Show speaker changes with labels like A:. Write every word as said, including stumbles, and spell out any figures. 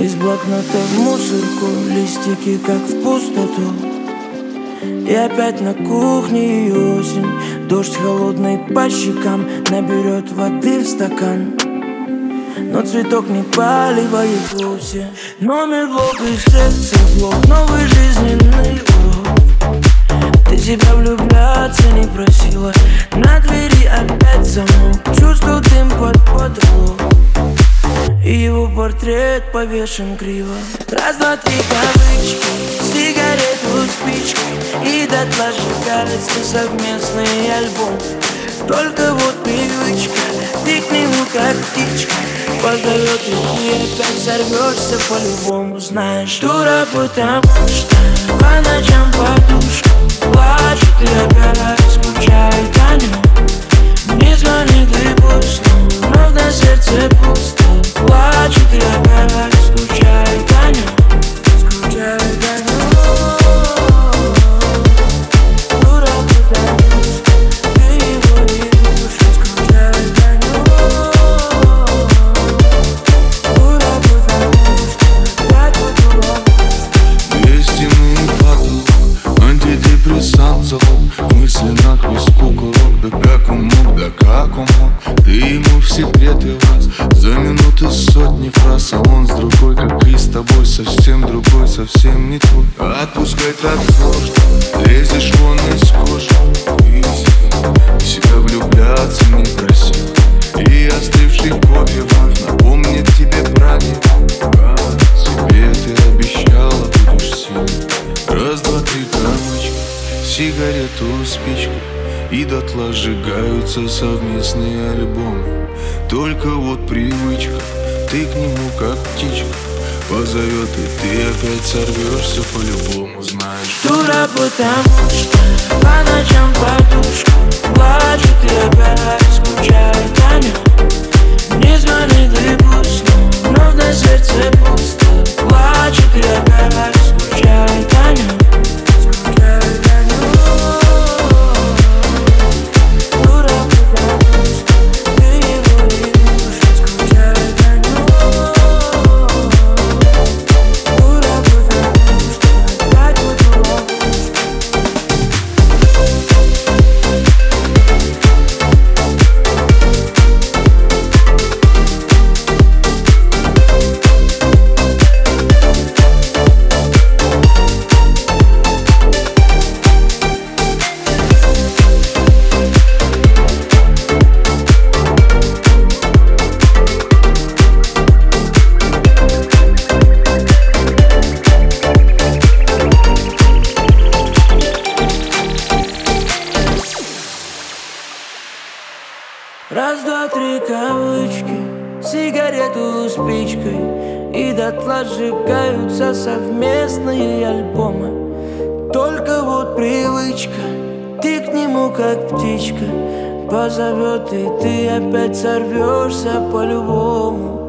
A: Из блокнота в мусорку, листики как в пустоту. И опять на кухне и осень. Дождь холодный по щекам наберет воды в стакан. Но цветок не поливает вовсе. Номер блок из сердца блок, новый жизненный урок. Ты себя влюбляться не просила, на двери опять замок. Чувствую дым под потолок, и его портрет повешен криво. Раз, два, три кавычки, сигарету спичкой, и дотла сжигается совместный альбом. Только вот привычка, ты к нему как птичка, позовет, и ты опять сорвешься по-любому. Знаешь, дура, потому что по ночам подушка плачет и опять скучает о нем. Не звонит и пусть, но вновь на сердце пусто. Плачет и опять скучает о нем. Скучает о нем. Дура, потому что ты его не любишь. Скучает о нем. Дура, потому что так вот дурак.
B: Истинный поток, антидепрессант залог. Мысли насквозь кукурок. Да как он мог, да как он мог. Ты ему в секреты раз, за минуты сотни фраз. А он с другой, как и с тобой, совсем другой, совсем не твой. Отпускай так сложно, лезешь вон из кожи. Ты себя влюбляться не просил, и остывший кофе вновь напомнит тебе про него. Себе ты обещала, будешь сильной. Раз, два, три кавычки, сигарету спичкой, и дотла сжигаются совместные альбомы. Только вот привычка, ты к нему как птичка, позовет, и ты опять сорвешься по-любому. Знаешь,
A: дура, потому что по ночам подушка плачет и опять скучает о нем. Не звонит и пусть, но вновь на сердце пусто. Плачет и опять скучает о нем. Скучает о нем. Дура, потому что ты его не любишь. Скучает о нем. Дура, потому что так вот дурак. Раз, два, три кавычки, сигарету спичкой, и дотла сжигаются совместные альбомы. Только вот привычка, ты к нему как птичка, позовет, и ты опять сорвешься по-любому.